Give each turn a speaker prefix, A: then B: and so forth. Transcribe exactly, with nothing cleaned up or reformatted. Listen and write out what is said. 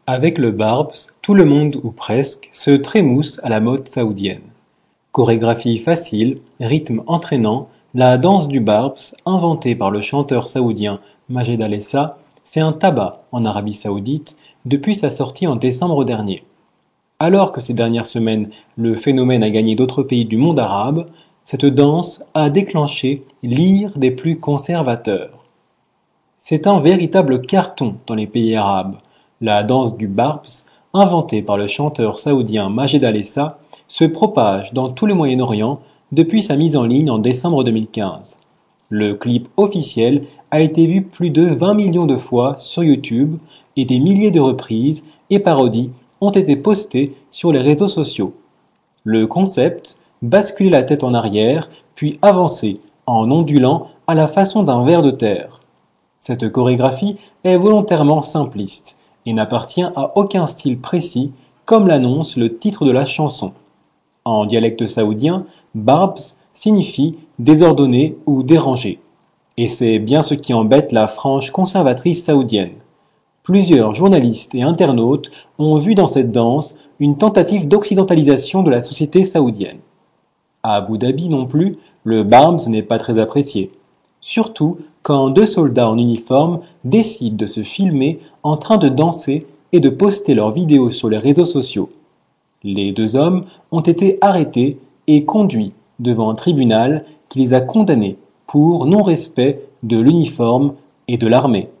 A: Avec le barbs, tout le monde ou presque se trémousse à la mode saoudienne. Chorégraphie facile, rythme entraînant, la danse du barbs, inventée par le chanteur saoudien Majed Alessa, fait un tabac en Arabie Saoudite depuis sa sortie en décembre dernier. Alors que ces dernières semaines, le phénomène a gagné d'autres pays du monde arabe, cette danse a déclenché l'ire des plus conservateurs. C'est un véritable carton dans les pays arabes. La danse du barbs, inventée par le chanteur saoudien Majed Alessa, se propage dans tout le Moyen-Orient depuis sa mise en ligne en décembre deux mille quinze. Le clip officiel a été vu plus de vingt millions de fois sur YouTube et des milliers de reprises et parodies ont été postées sur les réseaux sociaux. Le concept, basculer la tête en arrière, puis avancer en ondulant à la façon d'un ver de terre. Cette chorégraphie est volontairement simpliste et n'appartient à aucun style précis comme l'annonce le titre de la chanson. En dialecte saoudien, barbs signifie désordonné ou dérangé. Et c'est bien ce qui embête la frange conservatrice saoudienne. Plusieurs journalistes et internautes ont vu dans cette danse une tentative d'occidentalisation de la société saoudienne. À Abu Dhabi non plus, le barbs n'est pas très apprécié. Surtout quand deux soldats en uniforme décident de se filmer en train de danser et de poster leurs vidéos sur les réseaux sociaux. Les deux hommes ont été arrêtés et conduits devant un tribunal qui les a condamnés pour non-respect de l'uniforme et de l'armée.